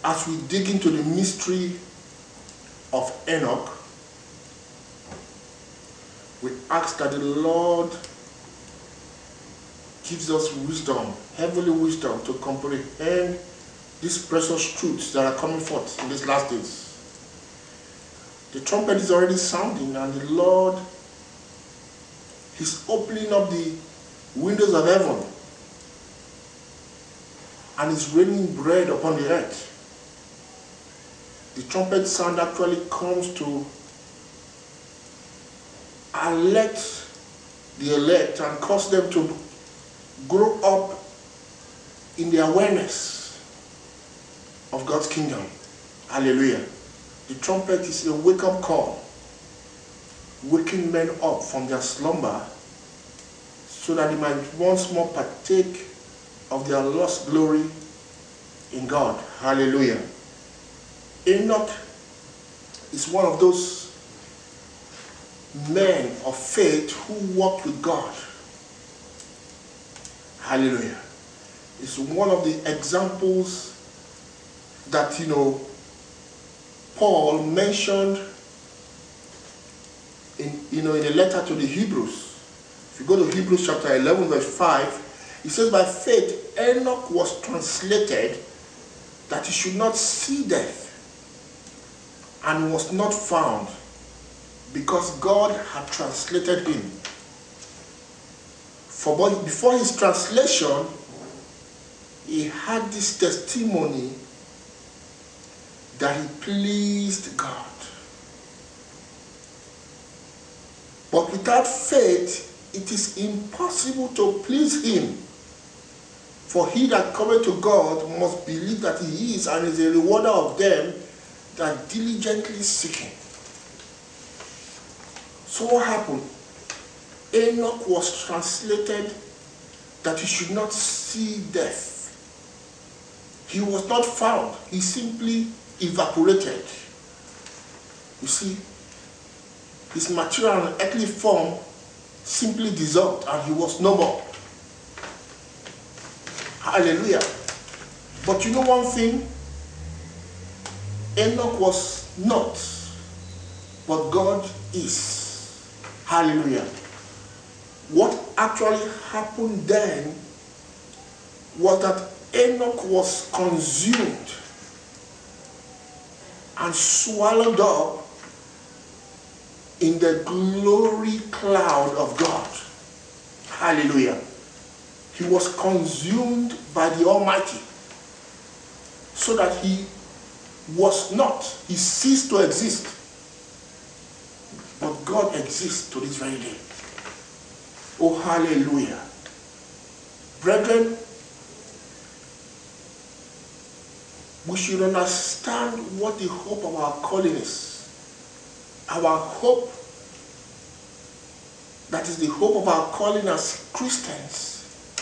as we dig into the mystery of Enoch, we ask that the Lord gives us wisdom, heavenly wisdom, to comprehend these precious truths that are coming forth in these last days. The trumpet is already sounding, and the Lord is opening up the windows of heaven and is raining bread upon the earth. The trumpet sound actually comes to alert the elect and cause them to grow up in the awareness of God's kingdom. Hallelujah. The trumpet is a wake-up call, waking men up from their slumber so that they might once more partake of their lost glory in God. Hallelujah. Enoch is one of those men of faith who walked with God. Hallelujah. It's one of the examples that, Paul mentioned in a letter to the Hebrews. If you go to Hebrews chapter 11 verse 5, it says, by faith Enoch was translated that he should not see death, and was not found, because God had translated him. For before his translation, he had this testimony that he pleased God. But without faith, it is impossible to please him. For he that cometh to God must believe that he is, and is a rewarder of them that diligently seek him. So what happened? Enoch was translated that he should not see death. He was not found. He simply evaporated. You see, his material and earthly form simply dissolved, and he was no more. Hallelujah. But you know one thing? Enoch was not, but God is. Hallelujah. What actually happened then was that Enoch was consumed and swallowed up in the glory cloud of God. Hallelujah. He was consumed by the Almighty, so that he was not, he ceased to exist. But God exists to this very day. Oh, hallelujah. Brethren, we should understand what the hope of our calling is. Our hope, that is the hope of our calling as Christians,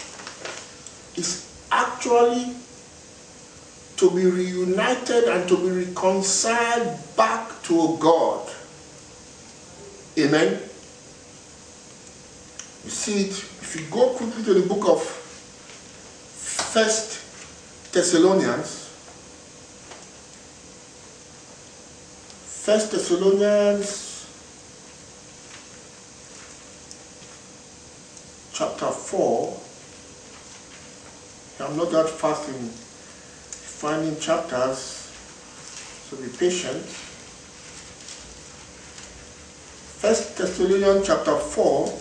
is actually to be reunited and to be reconciled back to God. Amen. You see it, if you go quickly to the book of 1 Thessalonians. 1 Thessalonians chapter 4. I'm not that fast in finding chapters, so be patient. 1 Thessalonians chapter 4.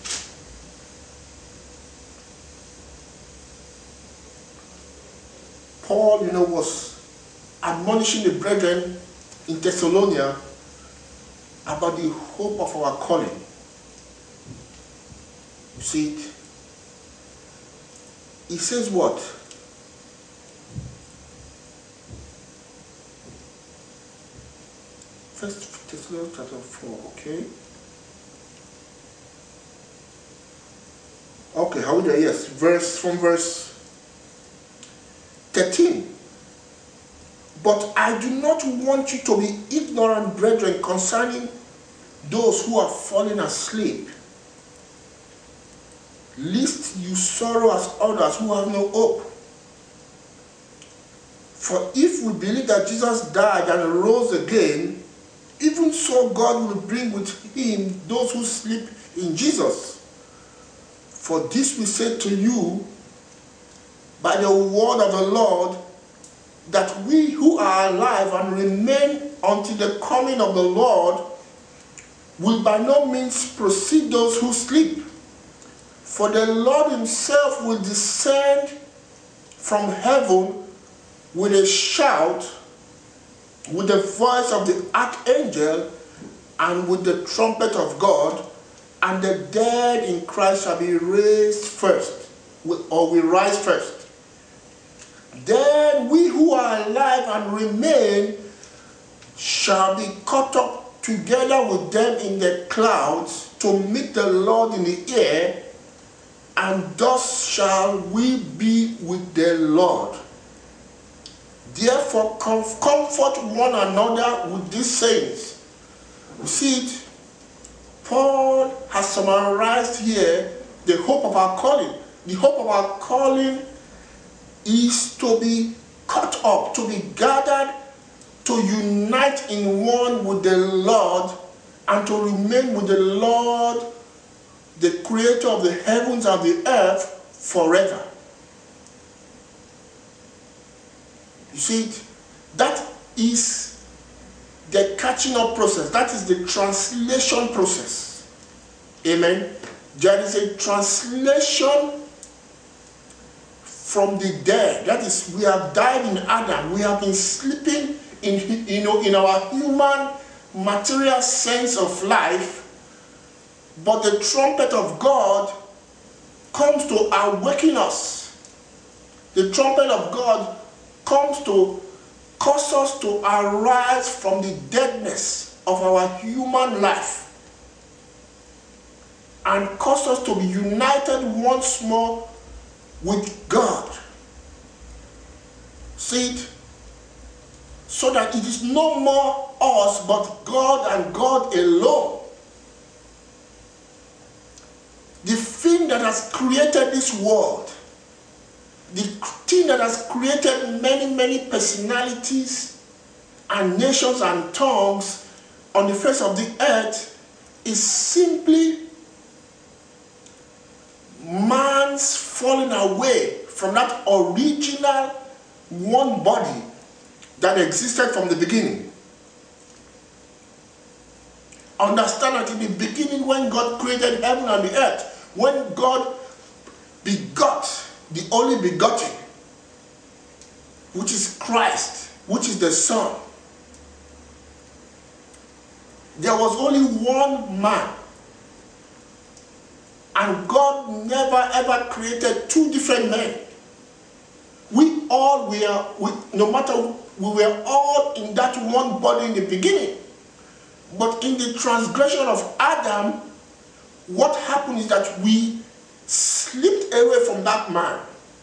Paul, was admonishing the brethren in Thessalonica about the hope of our calling. You see it? He says what? First Thessalonians chapter 4, okay? Okay, how would I? Yes, from verse 13. But I do not want you to be ignorant, brethren, concerning those who are fallen asleep, lest you sorrow as others who have no hope. For if we believe that Jesus died and rose again, even so God will bring with him those who sleep in Jesus. For this we say to you by the word of the Lord, that we who are alive and remain until the coming of the Lord will by no means precede those who sleep. For the Lord himself will descend from heaven with a shout, with the voice of the archangel, and with the trumpet of God, and the dead in Christ shall be raised first, or will rise first. Then we who are alive and remain shall be caught up together with them in the clouds to meet the Lord in the air, and thus shall we be with the Lord. Therefore, comfort one another with these sayings. You see it? Paul has summarized here the hope of our calling. The hope of our calling is to be caught up, to be gathered, to unite in one with the Lord, and to remain with the Lord, the creator of the heavens and the earth, forever. You see it? That is the catching up process. That is the translation process. Amen. There is a translation from the dead. That is, we have died in Adam. We have been sleeping in our human material sense of life. But the trumpet of God comes to awaken us. The trumpet of God comes to cause us to arise from the deadness of our human life and cause us to be united once more with God. See it? So that it is no more us but God and God alone. The thing that has created this world, the thing that has created many, many personalities and nations and tongues on the face of the earth is simply man's falling away from that original one body that existed from the beginning. Understand that in the beginning, when God created heaven and the earth, when God begot the only begotten, which is Christ, which is the Son, there was only one man. And God never ever created two different men. We all were, no matter, we were all in that one body in the beginning. But in the transgression of Adam, what happened is that we slipped away from that man.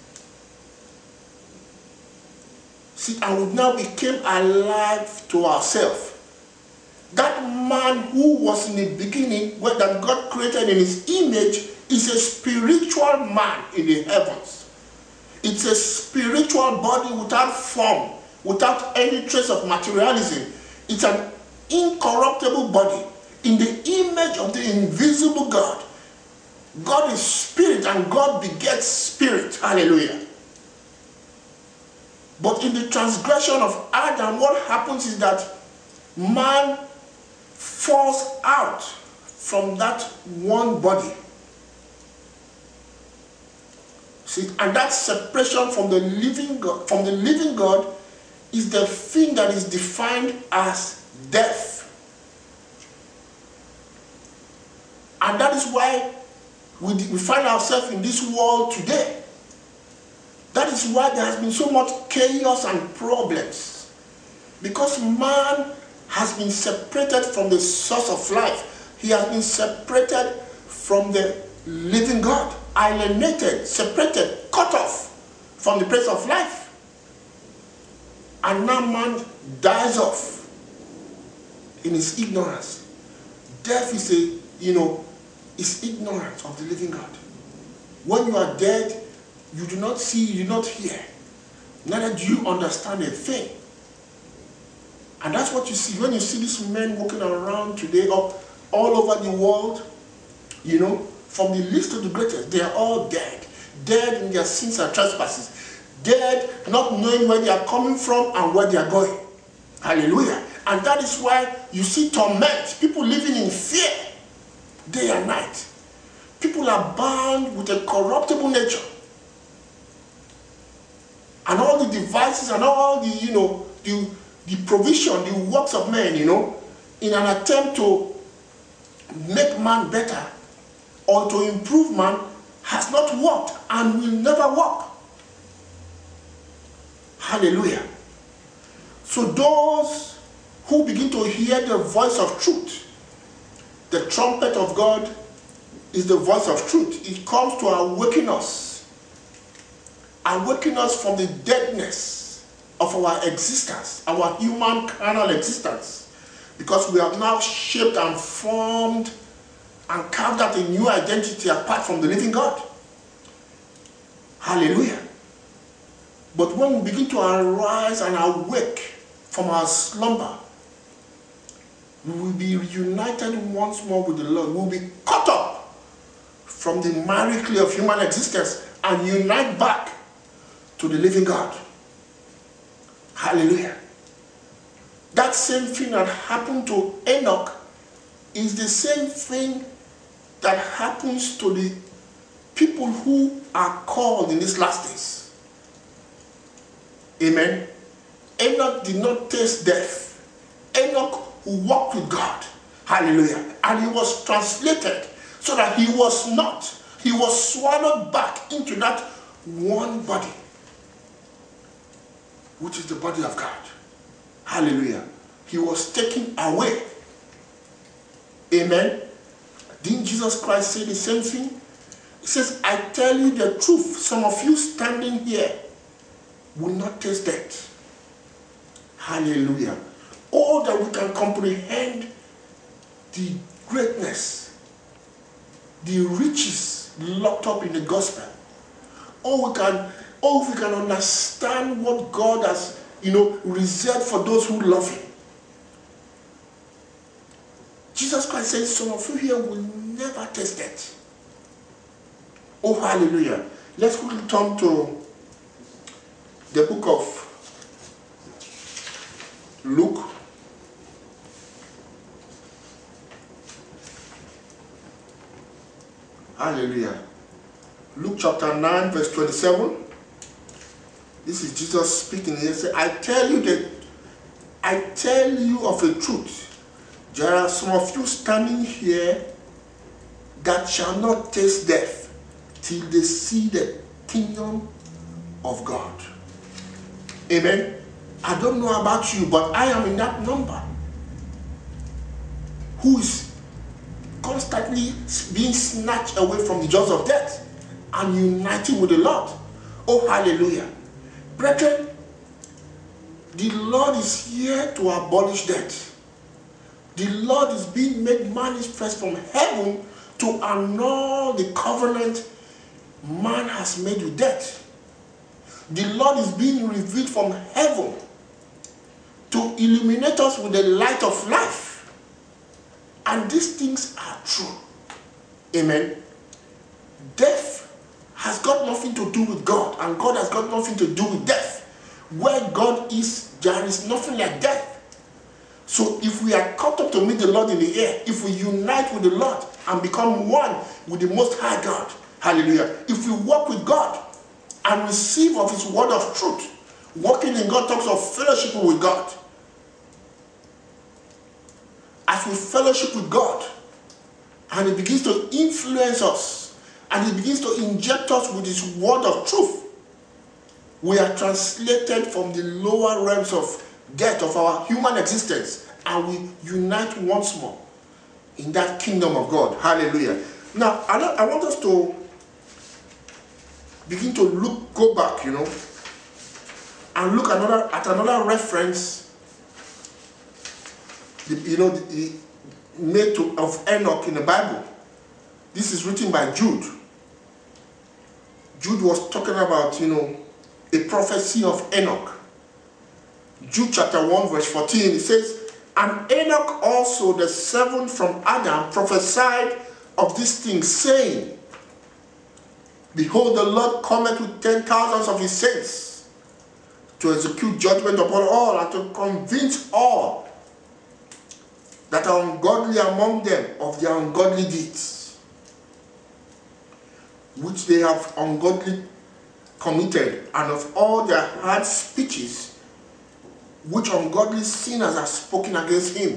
See, and we now became alive to ourselves. That man who was in the beginning, that God created in his image, is a spiritual man in the heavens. It's a spiritual body without form, without any trace of materialism. It's an incorruptible body in the image of the invisible God. God is spirit and God begets spirit. Hallelujah. But in the transgression of Adam, what happens is that man falls out from that one body. See, and that separation from the living God, is the thing that is defined as death. And that is why we find ourselves in this world today. That is why there has been so much chaos and problems. Because man has been separated from the source of life. He has been separated from the living God. Alienated, separated, cut off from the place of life. And now man dies off in his ignorance. Death is is ignorance of the living God. When you are dead, you do not see, you do not hear. neither do you understand a thing. And that's what you see when you see these men walking around today all over the world, you know, from the least to the greatest. They are all dead. Dead in their sins and trespasses. Dead not knowing where they are coming from and where they are going. Hallelujah. And that is why you see torment. People living in fear day and night. People are bound with a corruptible nature. And all the devices and all the, you know, the provision, the works of men, you know, in an attempt to make man better or to improve man has not worked and will never work. Hallelujah. So those who begin to hear the voice of truth, the trumpet of God is the voice of truth. It comes to awaken us from the deadness of our existence, our human carnal existence, because we have now shaped and formed and carved out a new identity apart from the living God. Hallelujah. But when we begin to arise and awake from our slumber, we will be reunited once more with the Lord. We will be caught up from the miry clay of human existence and unite back to the living God. Hallelujah. That same thing that happened to Enoch is the same thing that happens to the people who are called in these last days. Amen. Enoch did not taste death. Enoch who walked with God. Hallelujah. And he was translated so that he was swallowed back into that one body, which is the body of God. Hallelujah. He was taken away. Amen. Didn't Jesus Christ say the same thing? He says, I tell you the truth, some of you standing here will not taste death. Hallelujah. Oh, that we can comprehend the greatness, the riches locked up in the gospel. If we can understand what God has, reserved for those who love him. Jesus Christ says, some of you here will never taste it. Oh, hallelujah. Let's quickly turn to the book of Luke. Hallelujah. Luke chapter 9, verse 27. This is Jesus speaking. He said, I tell you of a truth. There are some of you standing here that shall not taste death till they see the kingdom of God. Amen. I don't know about you, but I am in that number who is constantly being snatched away from the jaws of death and uniting with the Lord. Oh, hallelujah. Brethren, the Lord is here to abolish death. The Lord is being made manifest from heaven to annul the covenant man has made with death. The Lord is being revealed from heaven to illuminate us with the light of life. And these things are true. Amen. Death has got nothing to do with God, and God has got nothing to do with death. Where God is, there is nothing like death. So if we are caught up to meet the Lord in the air, if we unite with the Lord and become one with the Most High God, hallelujah, if we walk with God and receive of his word of truth, walking in God talks of fellowship with God. As we fellowship with God, and he begins to influence us, and he begins to inject us with his word of truth, we are translated from the lower realms of death of our human existence, and we unite once more in that kingdom of God. Hallelujah. Now, I want us to begin to go back, and look at another reference, made of Enoch in the Bible. This is written by Jude. Jude was talking about, a prophecy of Enoch. Jude chapter 1 verse 14, it says, and Enoch also, the seventh from Adam, prophesied of these things, saying, behold, the Lord cometh with 10,000s of his saints to execute judgment upon all, and to convince all that are ungodly among them of their ungodly deeds, which they have ungodly committed, and of all their hard speeches, which ungodly sinners have spoken against him.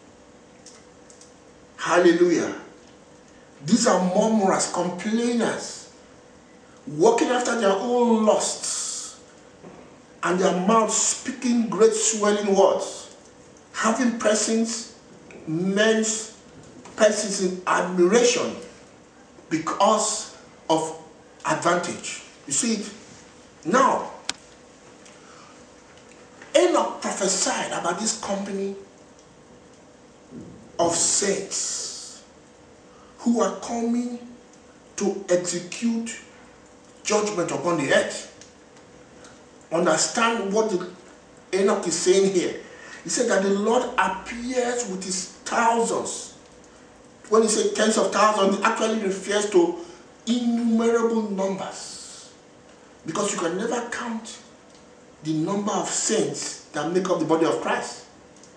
Hallelujah. These are murmurers, complainers, walking after their own lusts, and their mouths speaking great swelling words, having men's persons in admiration because of advantage. You see it? Now, Enoch prophesied about this company of saints who are coming to execute judgment upon the earth. Understand what Enoch is saying here. He said that the Lord appears with his thousands. When he said tens of thousands, it actually refers to innumerable numbers, because you can never count the number of saints that make up the body of Christ.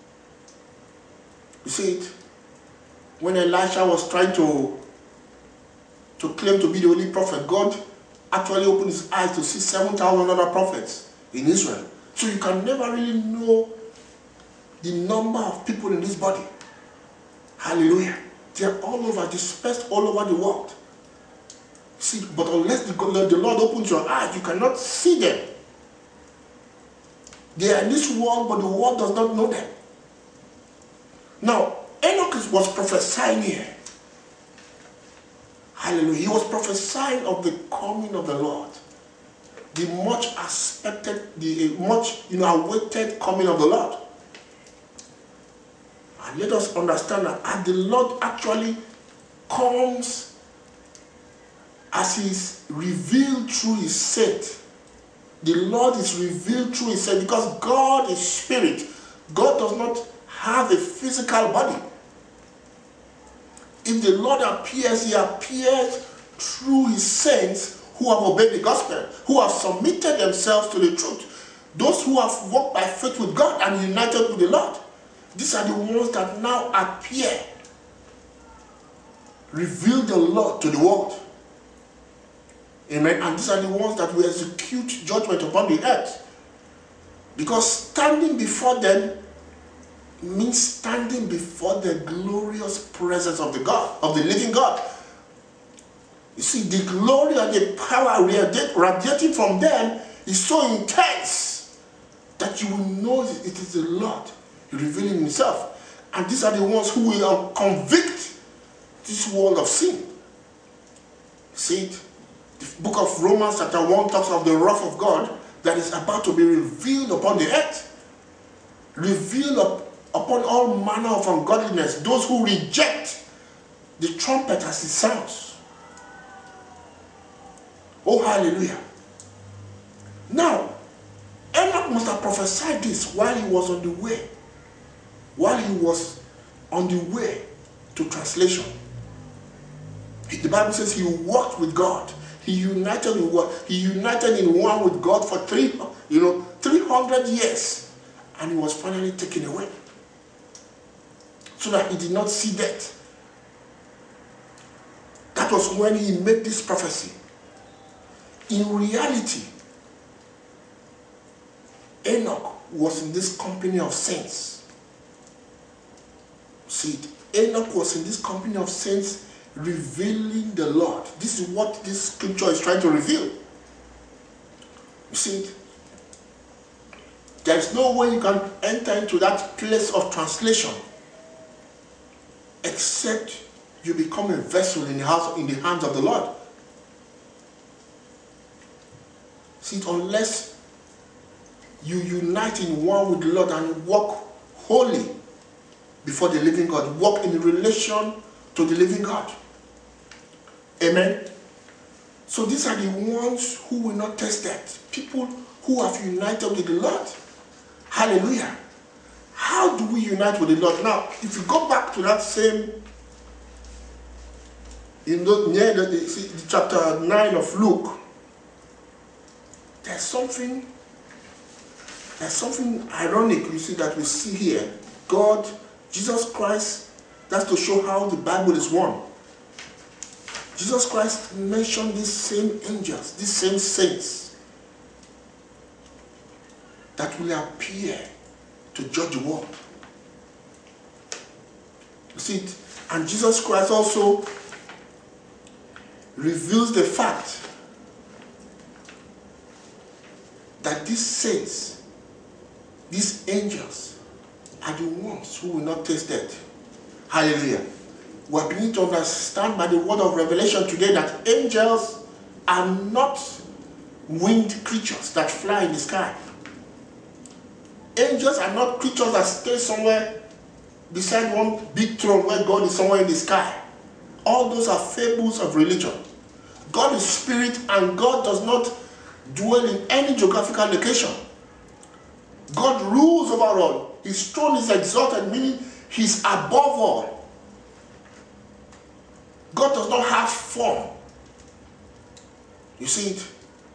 You see it? When Elisha was trying to claim to be the only prophet, God actually opened his eyes to see 7,000 other prophets in Israel. So you can never really know the number of people in this body. Hallelujah. They are all over, dispersed all over the world. See, but unless the Lord opens your eyes, you cannot see them. They are in this world, but the world does not know them. Now, Enoch was prophesying here. Hallelujah. He was prophesying of the coming of the Lord. The much expected, the much awaited coming of the Lord. And let us understand that as the Lord actually comes, as he is revealed through his saint, the Lord is revealed through his saint, because God is spirit. God does not have a physical body. If the Lord appears, he appears through his saints who have obeyed the gospel, who have submitted themselves to the truth. Those who have walked by faith with God and united with the Lord. These are the ones that now appear, reveal the Lord to the world. Amen. And these are the ones that will execute judgment upon the earth. Because standing before them means standing before the glorious presence of the God, of the living God. You see, the glory and the power radiating from them is so intense that you will know it is the Lord revealing himself. And these are the ones who will convict this world of sin. See it? The book of Romans chapter 1 talks of the wrath of God that is about to be revealed upon the earth. Revealed upon all manner of ungodliness, those who reject the trumpet as it sounds. Oh, hallelujah. Now, Enoch must have prophesied this while he was on the way. While he was on the way to translation. The Bible says he walked with God. He united in one with God for 300 years. And he was finally taken away. So that he did not see death. That was when he made this prophecy. In reality, Enoch was in this company of saints. See it? Enoch was in this company of saints revealing the Lord. This is what this scripture is trying to reveal. You see it? There is no way you can enter into that place of translation except you become a vessel in the hands of the Lord. See, unless you unite in one with the Lord and walk holy before the living God, walk in relation to the living God. Amen. So these are the ones who will not taste death. People who have united with the Lord. Hallelujah. How do we unite with the Lord? Now, if you go back to that same, near the chapter 9 of Luke, there's something ironic, you see, that we see here. God, Jesus Christ, that's to show how the Bible is one. Jesus Christ mentioned these same angels, these same saints that will appear to judge the world. You see it? And Jesus Christ also reveals the fact that these saints, these angels, are the ones who will not taste death. Hallelujah. We are beginning to understand by the word of revelation today that angels are not winged creatures that fly in the sky. Angels are not creatures that stay somewhere beside one big throne where God is somewhere in the sky. All those are fables of religion. God is spirit, and God does not dwell in any geographical location. God rules over all. His throne is exalted, meaning he's above all. God does not have form. You see it?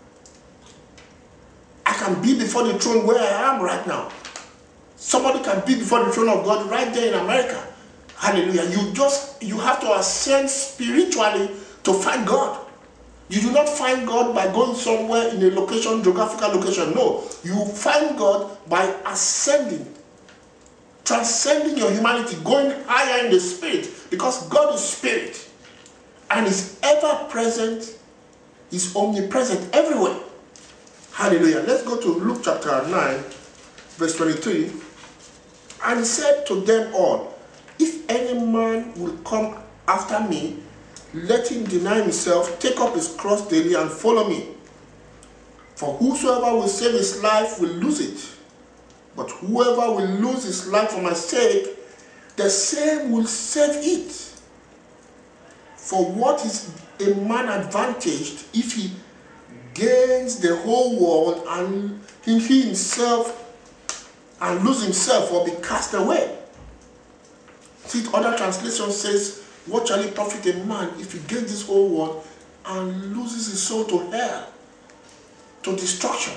I can be before the throne where I am right now. Somebody can be before the throne of God right there in America. Hallelujah. You have to ascend spiritually to find God. You do not find God by going somewhere in a location, geographical location. No. You find God by ascending, transcending your humanity, going higher in the spirit, because God is spirit and is ever present, is omnipresent everywhere. Hallelujah. Let's go to Luke chapter 9, verse 23. And he said to them all, if any man will come after me, let him deny himself, take up his cross daily, and follow me. For whosoever will save his life will lose it. But whoever will lose his life for my sake, the same will save it. For what is a man advantaged if he gains the whole world and he himself and lose himself or be cast away? See, other translation says, what shall it profit a man if he gains this whole world and loses his soul to hell, to destruction?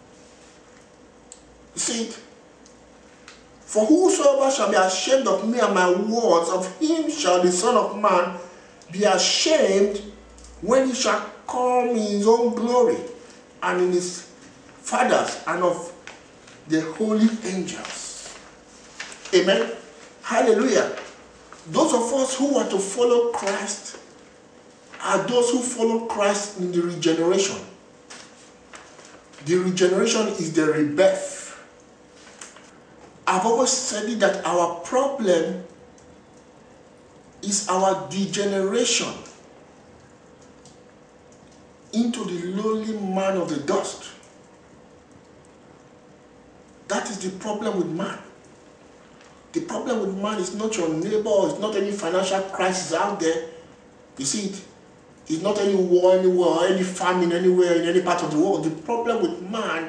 You see it? For whosoever shall be ashamed of me and my words, of him shall the Son of Man be ashamed when he shall come in his own glory and in his Father's and of the holy angels. Amen. Hallelujah. Those of us who are to follow Christ are those who follow Christ in the regeneration. The regeneration is the rebirth. I've always said it that our problem is our degeneration into the lowly man of the dust. That is the problem with man. The problem with man is not your neighbor, it's not any financial crisis out there. You see it? It's not any war anywhere, or any famine anywhere in any part of the world. The problem with man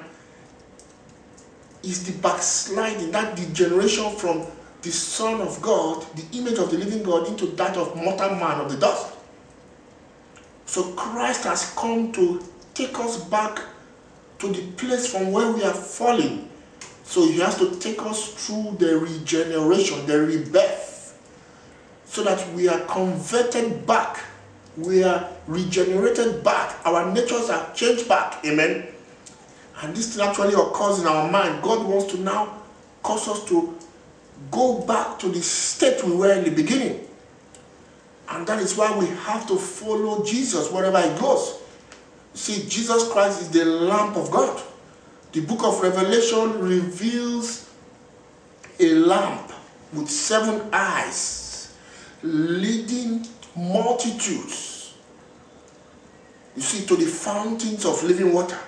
is the backsliding, that degeneration from the Son of God, the image of the living God, into that of mortal man of the dust. So Christ has come to take us back to the place from where we are falling. So he has to take us through the regeneration, the rebirth, so that we are converted back. We are regenerated back. Our natures are changed back. Amen. And this thing actually occurs in our mind. God wants to now cause us to go back to the state we were in the beginning. And that is why we have to follow Jesus wherever he goes. See, Jesus Christ is the Lamb of God. The book of Revelation reveals a lamp with 7 eyes, leading multitudes, you see, to the fountains of living water.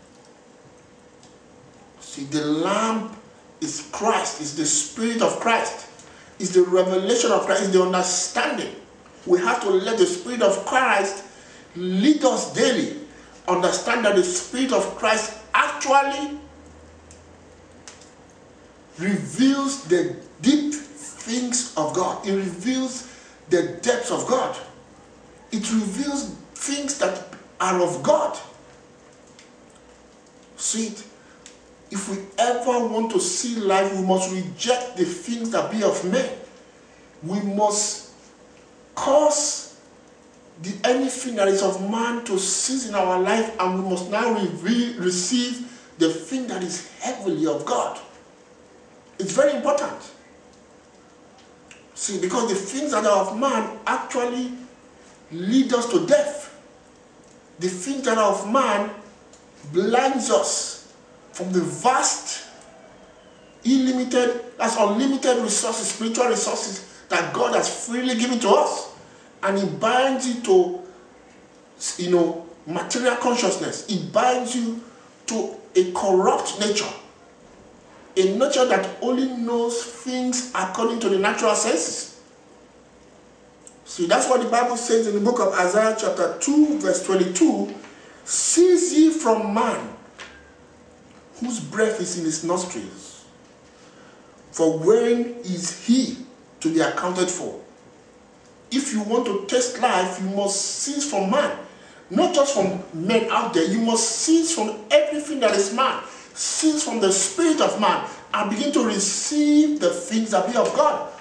See, the lamp is Christ, is the Spirit of Christ, is the revelation of Christ, is the understanding. We have to let the Spirit of Christ lead us daily. Understand that the Spirit of Christ acts actually reveals the deep things of God. It reveals the depths of God. It reveals things that are of God. See it? If we ever want to see life, we must reject the things that be of men. We must cause anything that is of man to cease in our life, and we must now receive the thing that is heavenly of God. It's very important. See, because the things that are of man actually lead us to death. The things that are of man blinds us from the vast, unlimited resources, spiritual resources that God has freely given to us. And He binds you to, material consciousness. He binds you to a corrupt nature. A nature that only knows things according to the natural senses. See, that's what the Bible says in the book of Isaiah chapter 2 verse 22. Cease ye from man, whose breath is in his nostrils. For when is he to be accounted for? If you want to taste life, you must cease from man. Not just from men out there. You must cease from everything that is man. Cease from the spirit of man and begin to receive the things that be of God.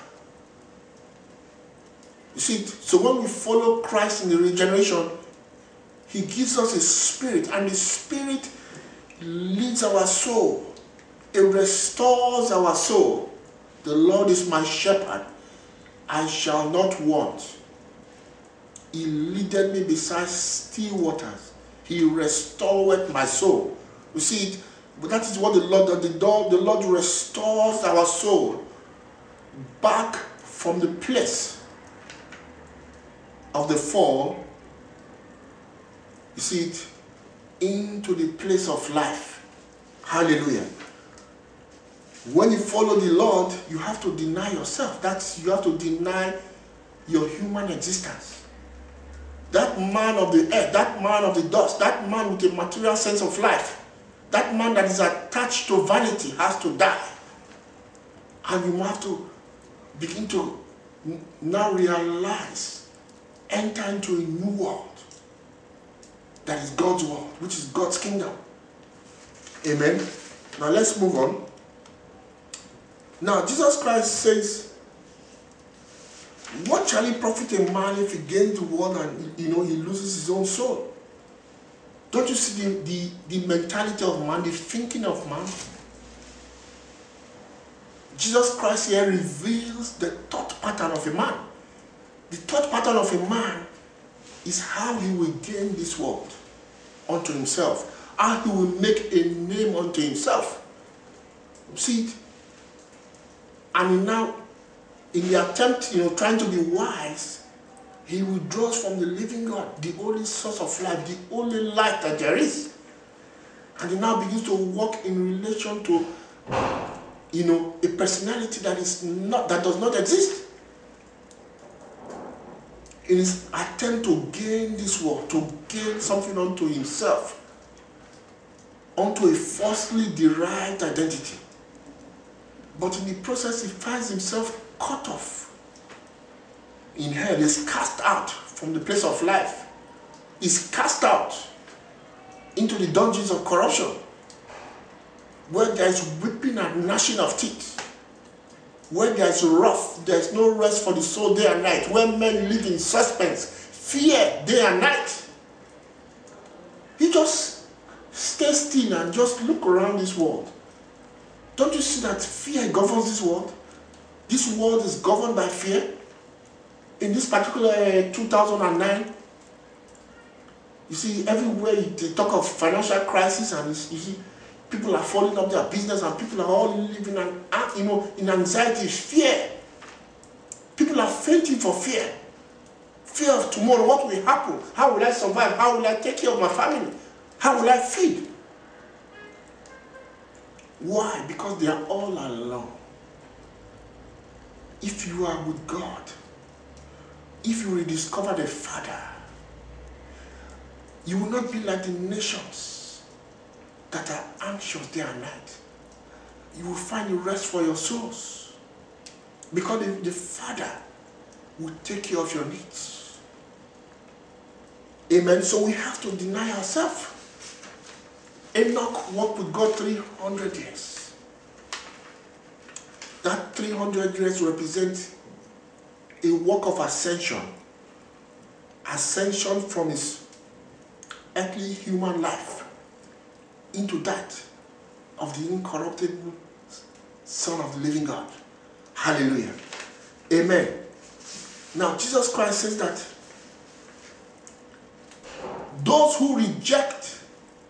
You see, so when we follow Christ in the regeneration, He gives us His Spirit, and the Spirit leads our soul. It restores our soul. The Lord is my shepherd, I shall not want. He leadeth me beside still waters. He restored my soul. You see it? But that is what the Lord does. The Lord restores our soul back from the place of the fall. You see it? Into the place of life. Hallelujah. When you follow the Lord, you have to deny yourself. You have to deny your human existence. That man of the earth, that man of the dust, that man with a material sense of life, that man that is attached to vanity has to die. And you have to begin to now realize, enter into a new world. That is God's world, which is God's kingdom. Amen. Now let's move on. Now Jesus Christ says, what shall it profit a man if he gains the world and he loses his own soul? Don't you see the mentality of man, the thinking of man? Jesus Christ here reveals the thought pattern of a man. The thought pattern of a man is how he will gain this world unto himself, how he will make a name unto himself. See it? And now, in the attempt, trying to be wise, he withdraws from the living God, the only source of life, the only life that there is. And he now begins to walk in relation to, a personality that does not exist. In his attempt to gain this world, to gain something unto himself, unto a falsely derived identity. But in the process, he finds himself cut off in hell. He's cast out from the place of life. He's cast out into the dungeons of corruption, where there is weeping and gnashing of teeth, where there is wrath, there is no rest for the soul day and night, where men live in suspense, fear day and night. He just stays still and just look around this world. Don't you see that fear governs this world? This world is governed by fear. In this particular 2009, you see everywhere they talk of financial crisis, and you see people are falling up their business, and people are all living in anxiety, fear. People are fainting for fear. Fear of tomorrow, what will happen? How will I survive? How will I take care of my family? How will I feed? Why? Because they are all alone. If you are with God, if you rediscover the Father, you will not be like the nations. that are anxious day and night, you will find a rest for your souls. Because the Father will take care of your needs. Amen. So we have to deny ourselves. Enoch walked with God 300 years. That 300 years represents a walk of ascension. Ascension from his earthly human life into that of the incorruptible Son of the living God. Hallelujah. Amen. Now, Jesus Christ says that those who reject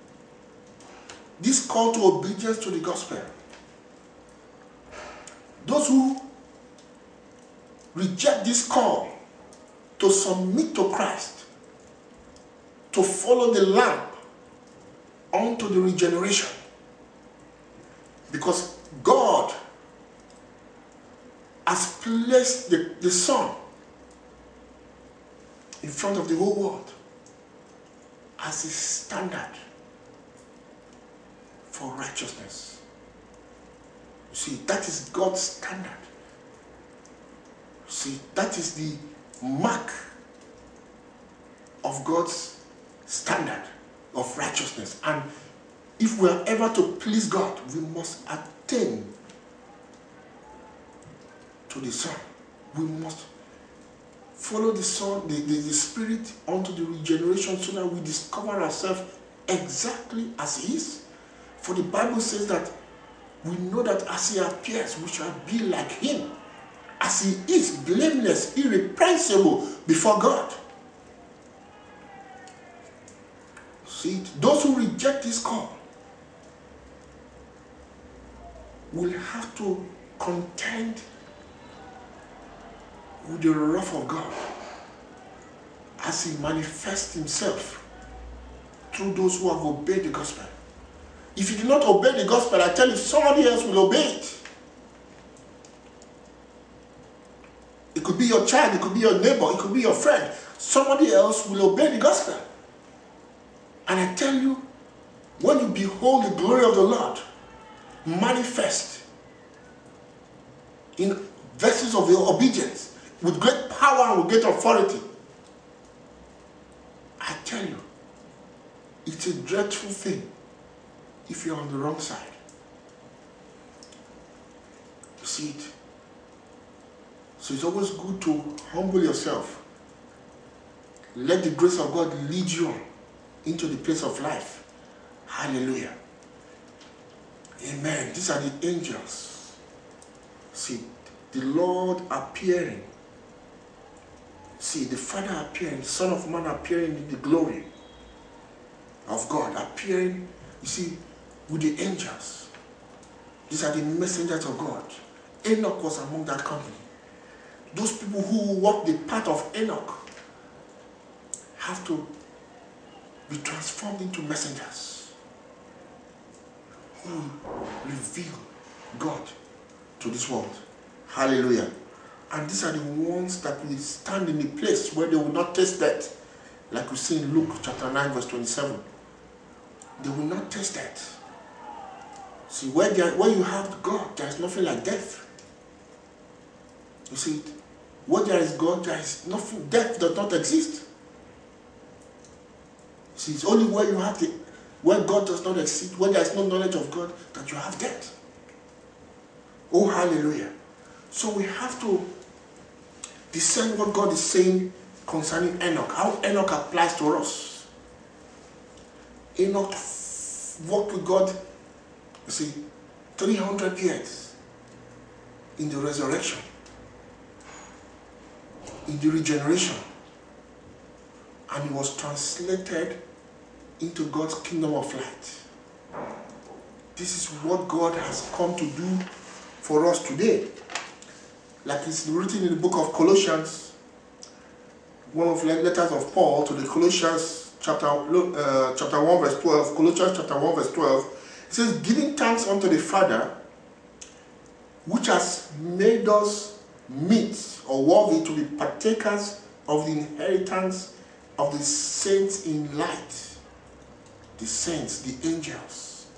this call to obedience to the gospel, those who reject this call to submit to Christ, to follow the Lamb unto the regeneration, because God has placed the Son in front of the whole world as a standard for righteousness. You see, that is God's standard. You see, that is the mark of God's standard of righteousness. And if we are ever to please God, we must attain to the Son. We must follow the Son, the Spirit unto the regeneration, so that we discover ourselves exactly as He is. For the Bible says that we know that as He appears, we shall be like Him, as He is, blameless, irrepressible before God. See, those who reject this call will have to contend with the wrath of God as He manifests Himself through those who have obeyed the gospel. If you do not obey the gospel, I tell you, somebody else will obey it. It could be your child, it could be your neighbor, it could be your friend. Somebody else will obey the gospel. And I tell you, when you behold the glory of the Lord manifest in vessels of your obedience, with great power and with great authority, I tell you, it's a dreadful thing if you're on the wrong side. You see it? So it's always good to humble yourself. Let the grace of God lead you on into the place of life. Hallelujah. Amen. These are the angels. See, the Lord appearing. See, the Father appearing, the Son of Man appearing in the glory of God, appearing, you see, with the angels. These are the messengers of God. Enoch was among that company. Those people who walk the path of Enoch have to be transformed into messengers who reveal God to this world. Hallelujah. And these are the ones that will stand in the place where they will not taste death. Like we see in Luke chapter 9 verse 27. They will not taste death. See, where you have God, there is nothing like death. You see, where there is God, there is nothing. Death does not exist. See, it's only where you have where God does not exist, where there is no knowledge of God, that you have death. Oh, hallelujah. So we have to discern what God is saying concerning Enoch, how Enoch applies to us. Enoch walked with God, you see, 300 years in the resurrection, in the regeneration, and he was translated into God's kingdom of light. This is what God has come to do for us today. Like it's written in the book of Colossians, one of the letters of Paul to the Colossians chapter 1 verse 12, Colossians chapter 1 verse 12, it says, giving thanks unto the Father, which has made us meet or worthy to be partakers of the inheritance of the saints in light. The saints, the angels.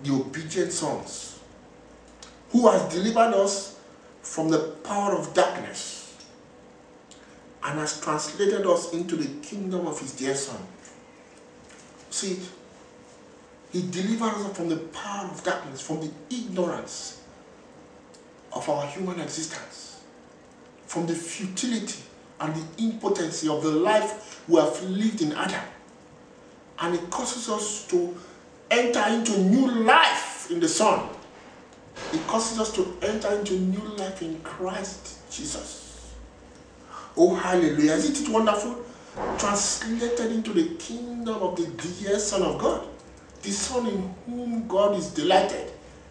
the obedient sons, who has delivered us from the power of darkness and has translated us into the kingdom of his dear Son. See, he delivered us from the power of darkness, from the ignorance of our human existence, from the futility and the impotency of the life we have lived in Adam. And it causes us to enter into new life in the Son. It causes us to enter into new life in Christ Jesus. Oh, hallelujah. Isn't it wonderful? Translated into the kingdom of the dear Son of God, the Son in whom God is delighted.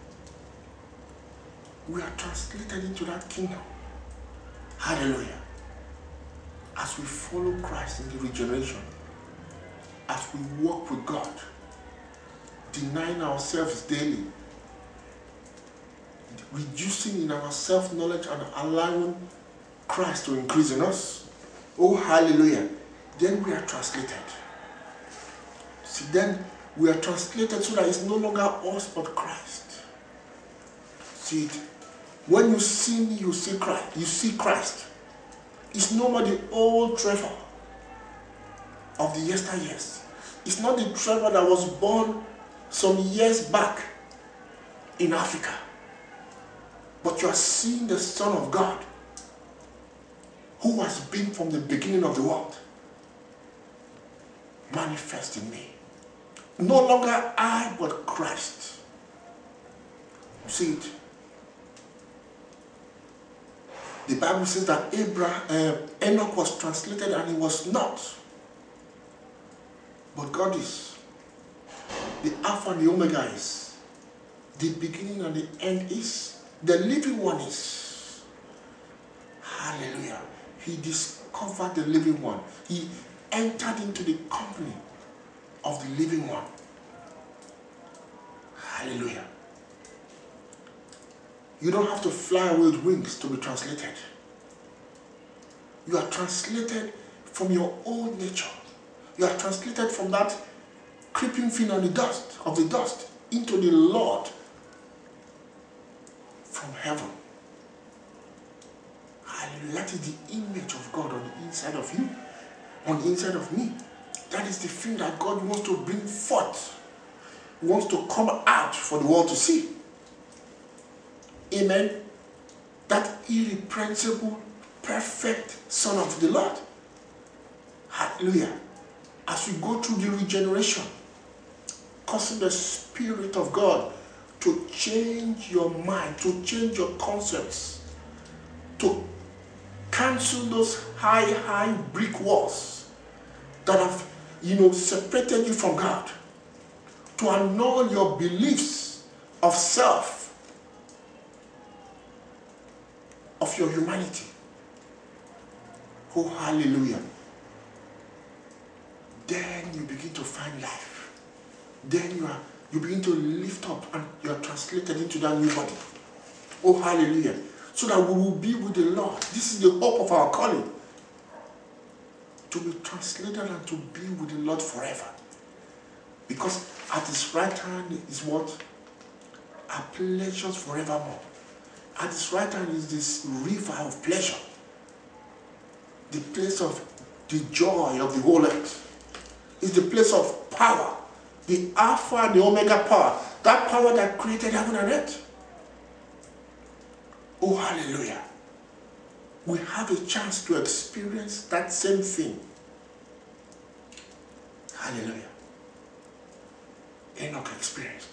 We are translated into that kingdom. Hallelujah. As we follow Christ in the regeneration, as we walk with God, denying ourselves daily, reducing in our self-knowledge and allowing Christ to increase in us. Oh, hallelujah. Then we are translated. See, then we are translated so that it's no longer us but Christ. See it. When you see me, you see Christ. You see Christ. It's no more the old Trevor of the yesteryears. It's not the Trevor that was born some years back in Africa. But you are seeing the Son of God, who has been from the beginning of the world, manifest in me. No longer I, but Christ. You see it? The Bible says that Enoch was translated and he was not. But God is. The Alpha and the Omega is. The beginning and the end is. The living one is. Hallelujah. He discovered the living one. He entered into the company of the living one. Hallelujah. You don't have to fly away with wings to be translated. You are translated from your old nature. You are translated from that creeping thing on the dust, of the dust, into the Lord from heaven. Hallelujah. That is the image of God on the inside of you, on the inside of me. That is the thing that God wants to bring forth. He wants to come out for the world to see. Amen. That irrepressible, perfect Son of the Lord. Hallelujah. As we go through the regeneration, causing the Spirit of God to change your mind, to change your concepts, to cancel those high brick walls that have, separated you from God, to annul your beliefs of self, of your humanity. Oh, hallelujah. Then you begin to find life. Then you begin to lift up and you are translated into that new body. Oh, hallelujah. So that we will be with the Lord. This is the hope of our calling. To be translated and to be with the Lord forever. Because at his right hand is what? Are pleasures forevermore. At his right hand is this river of pleasure. The place of the joy of the whole earth. It's the place of power. The Alpha and the Omega power. That power that created heaven and earth. Oh, hallelujah. We have a chance to experience that same thing. Hallelujah. Enoch experienced.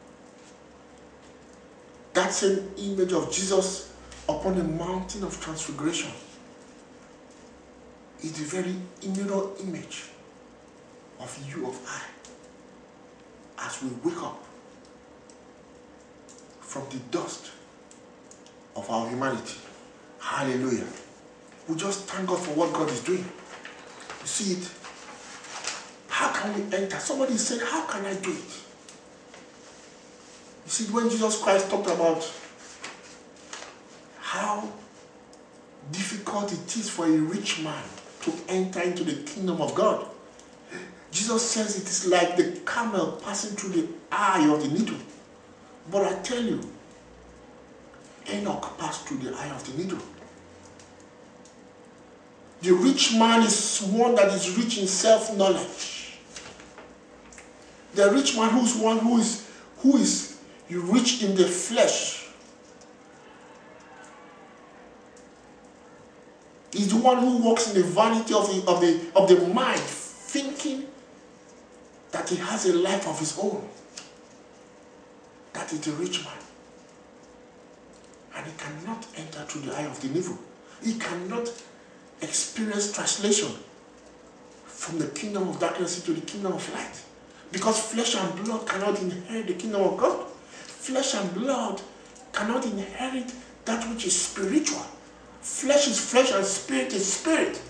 That same image of Jesus upon the mountain of transfiguration is the very mirror image of you, of I, as we wake up from the dust of our humanity. Hallelujah. We just thank God for what God is doing. You see it? How can we enter? Somebody said, how can I do it? You see, when Jesus Christ talked about how difficult it is for a rich man to enter into the kingdom of God, Jesus says it is like the camel passing through the eye of the needle. But I tell you, Enoch passed through the eye of the needle. The rich man is one that is rich in self-knowledge. The rich man who is rich in the flesh. Is the one who walks in the vanity of the mind, thinking that he has a life of his own. That is the rich man. And he cannot enter through the eye of the needle. He cannot experience translation from the kingdom of darkness into the kingdom of light. Because flesh and blood cannot inherit the kingdom of God. Flesh and blood cannot inherit that which is spiritual. Flesh is flesh and spirit is spirit.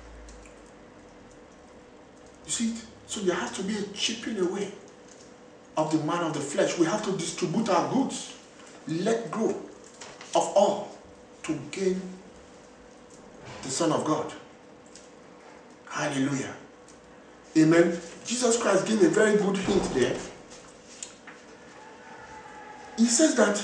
You see it? So there has to be a chipping away of the man of the flesh. We have to distribute our goods. Let go of all to gain the Son of God. Hallelujah. Amen. Jesus Christ gave a very good hint there. He says that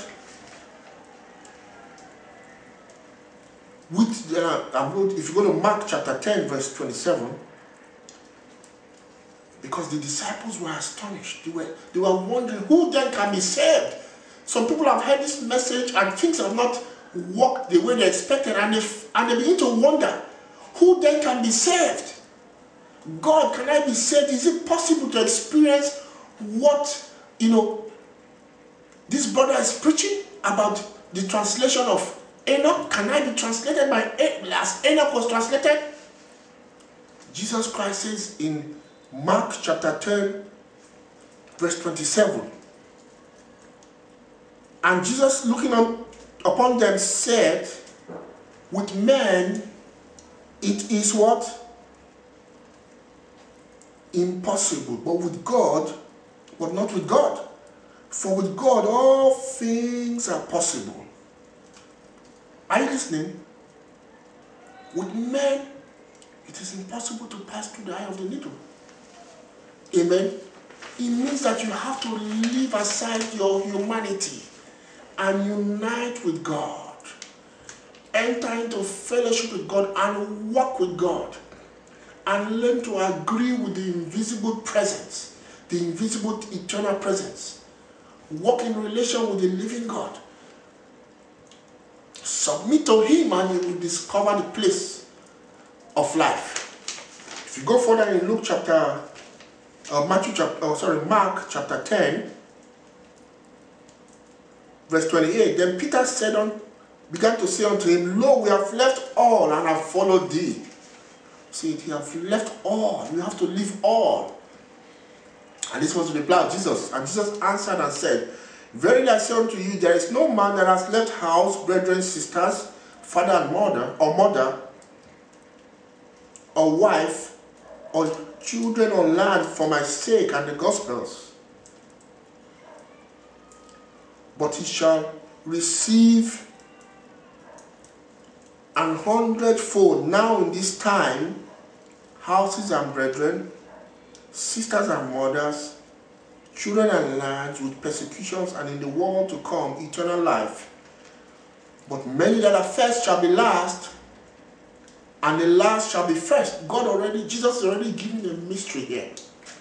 if you go to Mark chapter 10 verse 27, because the disciples were astonished. They were wondering, who then can be saved? Some people have heard this message and things have not worked the way they expected, and they begin to wonder, who then can be saved? God, can I be saved? Is it possible to experience what, this brother is preaching about the translation of Enoch? Can I be translated as Enoch was translated? Jesus Christ says in Mark chapter 10, verse 27, and Jesus looking upon them said, with men it is what? Impossible, but with God, but not with God. For with God all things are possible. Are you listening? With men, it is impossible to pass through the eye of the needle. Amen. It means that you have to leave aside your humanity and unite with God. Enter into fellowship with God and walk with God. And learn to agree with the invisible presence, the invisible eternal presence. Walk in relation with the living God. Submit to Him and you will discover the place of life. If you go further in Mark chapter 10, verse 28, then Peter began to say unto him, Lo, we have left all and have followed thee. See, you have left all. You have to leave all. And this was the reply of Jesus. And Jesus answered and said, Verily I say unto you, there is no man that has left house, brethren, sisters, father and mother, or wife, or children, or land for my sake and the gospel's, but he shall receive 100-fold now in this time, houses and brethren, sisters and mothers, children and lands, with persecutions, and in the world to come eternal life. But many that are first shall be last, and the last shall be first. Jesus is already giving a mystery here.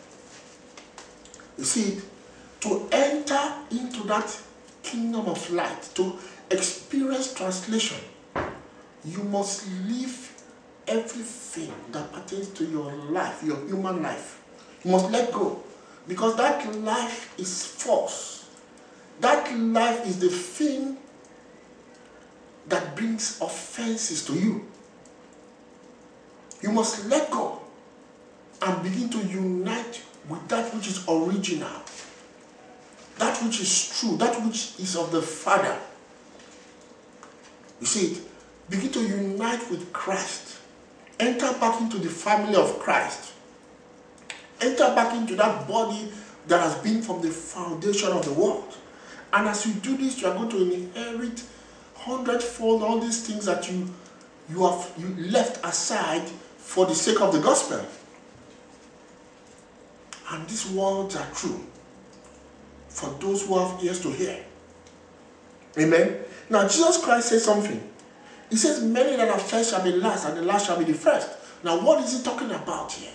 You see, to enter into that kingdom of light, to experience translation, you must leave everything that pertains to your life, your human life. You must let go. Because that life is false. That life is the thing that brings offenses to you. You must let go and begin to unite with that which is original, that which is true, that which is of the Father. You see it? Begin to unite with Christ. Enter back into the family of Christ. Enter back into that body that has been from the foundation of the world. And as you do this, you are going to inherit 100-fold all these things that you left aside for the sake of the gospel. And these words are true for those who have ears to hear. Amen. Now Jesus Christ says something. He says, many that are first shall be last, and the last shall be the first. Now what is he talking about here?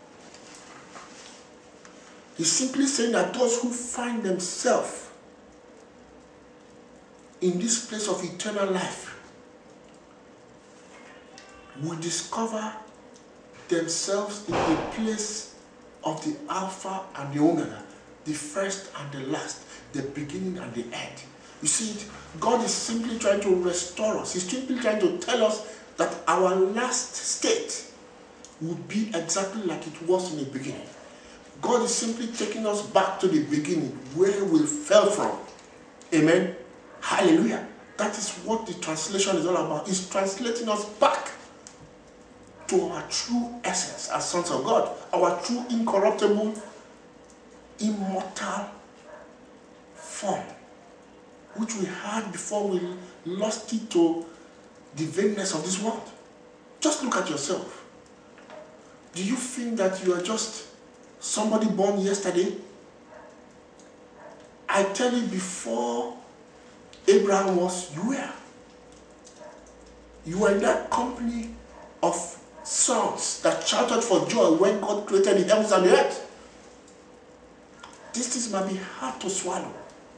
He's simply saying that those who find themselves in this place of eternal life will discover themselves in the place of the Alpha and the Omega, the first and the last, the beginning and the end. You see it? God is simply trying to restore us. He's simply trying to tell us that our last state will be exactly like it was in the beginning. God is simply taking us back to the beginning, where we fell from. Amen. Hallelujah. That is what the translation is all about. It's translating us back to our true essence as sons of God, our true incorruptible, immortal form, which we had before we lost it to the vainness of this world. Just look at yourself. Do you think that you are just somebody born yesterday? I tell you, before Abraham was, you were. You were in that company of sons that shouted for joy when God created the heavens and the earth. These things might be hard to swallow,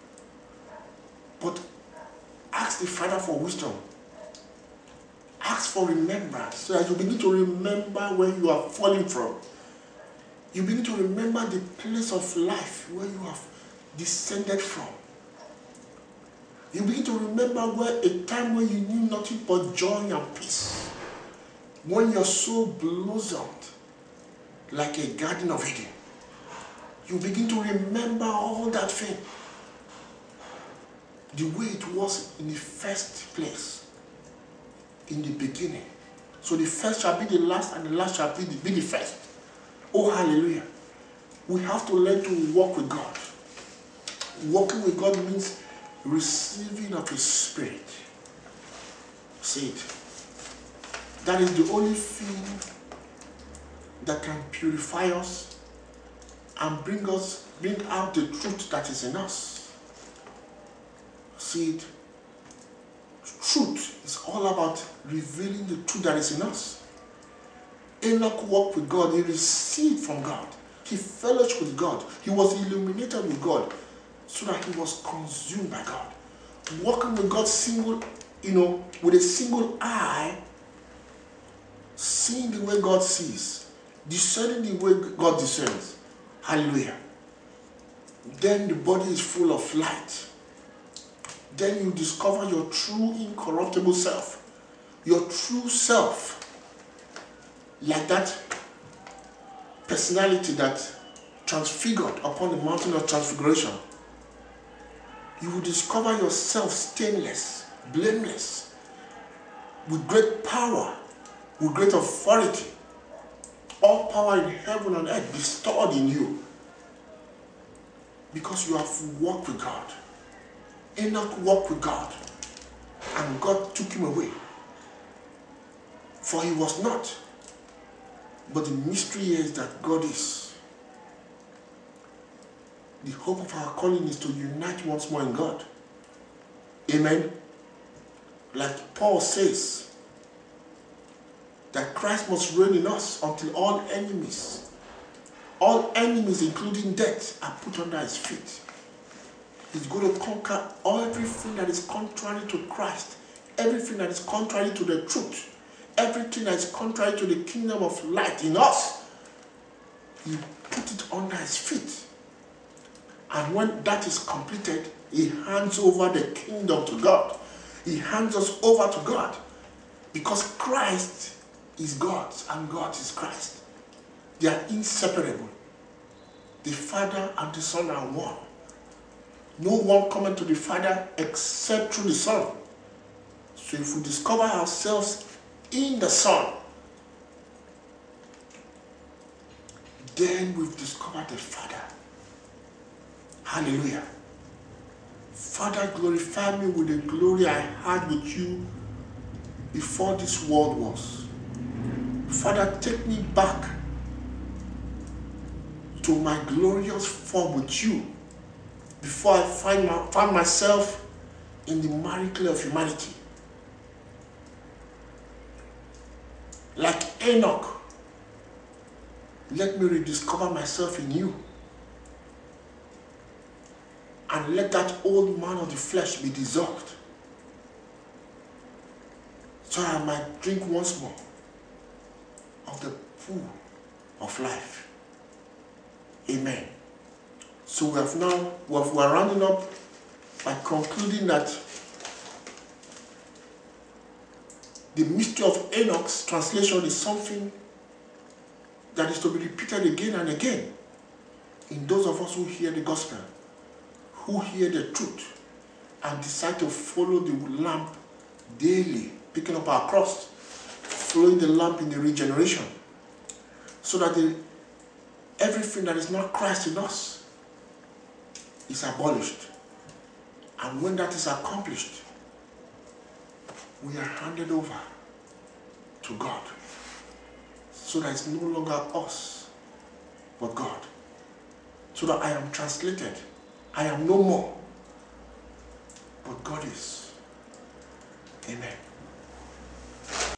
but ask the Father for wisdom. Ask for remembrance, so that you begin to remember where you are falling from. You begin to remember the place of life where you have descended from. You begin to remember where a time when you knew nothing but joy and peace. When your soul blossomed like a garden of Eden. You begin to remember all that thing. The way it was in the first place. In the beginning. So the first shall be the last, and the last shall be the first. Oh, hallelujah. We have to learn to walk with God. Walking with God means receiving of His Spirit. See it. That is the only thing that can purify us and bring out the truth that is in us. See it. Truth is all about revealing the truth that is in us. Enoch walked with God. He received from God. He fellowshiped with God. He was illuminated with God, so that he was consumed by God. Walking with God with a single eye, seeing the way God sees, discerning the way God discerns. Hallelujah. Then the body is full of light. Then you discover your true incorruptible self. Your true self. Like that personality that transfigured upon the mountain of transfiguration. You will discover yourself stainless, blameless, with great power, with great authority. All power in heaven and earth bestowed in you. Because you have walked with God. Enoch walked with God, and God took him away. For he was not. But the mystery is that God is. The hope of our calling is to unite once more in God. Amen. Like Paul says, that Christ must reign in us until all enemies including death, are put under his feet. He's going to conquer everything that is contrary to Christ, everything that is contrary to the truth, everything that is contrary to the kingdom of light in us. He put it under his feet. And when that is completed, he hands over the kingdom to God. He hands us over to God. Because Christ is God and God is Christ. They are inseparable. The Father and the Son are one. No one coming to the Father except through the Son. So if we discover ourselves in the Son, then we've discovered the Father. Hallelujah. Father, glorify me with the glory I had with you before this world was. Father, take me back to my glorious form with you before I find myself in the miracle of humanity. Like Enoch, let me rediscover myself in you. And let that old man of the flesh be dissolved, so I might drink once more of the pool of life. Amen. So we're rounding up by concluding that the mystery of Enoch's translation is something that is to be repeated again and again in those of us who hear the gospel, who hear the truth and decide to follow the lamp daily, picking up our cross, following the lamp in the regeneration, so that everything that is not Christ in us is abolished. And when that is accomplished, we are handed over to God, so that it's no longer us, but God. So that I am translated. I am no more, but God is. Amen.